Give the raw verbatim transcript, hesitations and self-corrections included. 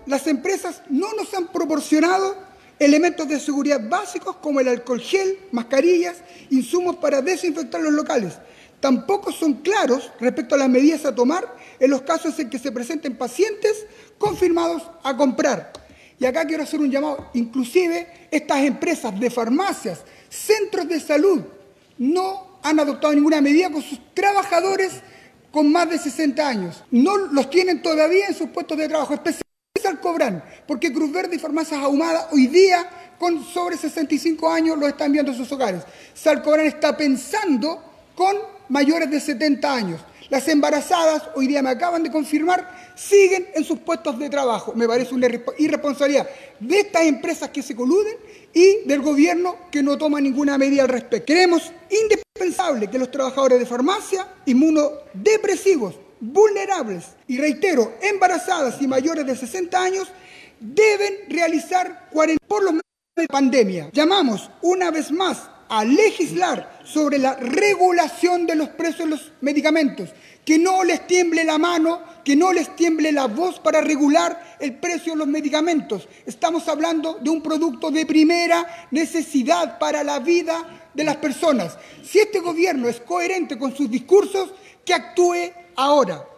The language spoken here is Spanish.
las empresas no nos han proporcionado elementos de seguridad básicos como el alcohol gel, mascarillas, insumos para desinfectar los locales. Tampoco son claros respecto a las medidas a tomar en los casos en que se presenten pacientes confirmados a comprar. Y acá quiero hacer un llamado, inclusive estas empresas de farmacias, centros de salud, no han adoptado ninguna medida con sus trabajadores con más de sesenta años. No los tienen todavía en sus puestos de trabajo, especialmente Salcobrán, porque Cruz Verde y Farmacias Ahumadas hoy día con sobre sesenta y cinco años lo están viendo en sus hogares. Salcobrán está pensando con mayores de setenta años. Las embarazadas, hoy día me acaban de confirmar, siguen en sus puestos de trabajo. Me parece una irresponsabilidad de estas empresas que se coluden y del gobierno que no toma ninguna medida al respecto. Creemos indispensable que los trabajadores de farmacia, inmunodepresivos, vulnerables y, reitero, embarazadas y mayores de sesenta años, deben realizar cuarentena por los meses de pandemia. Llamamos una vez más a legislar sobre la regulación de los precios de los medicamentos, que no les tiemble la mano, que no les tiemble la voz para regular el precio de los medicamentos. Estamos hablando de un producto de primera necesidad para la vida de las personas. Si este gobierno es coherente con sus discursos, que actúe ahora.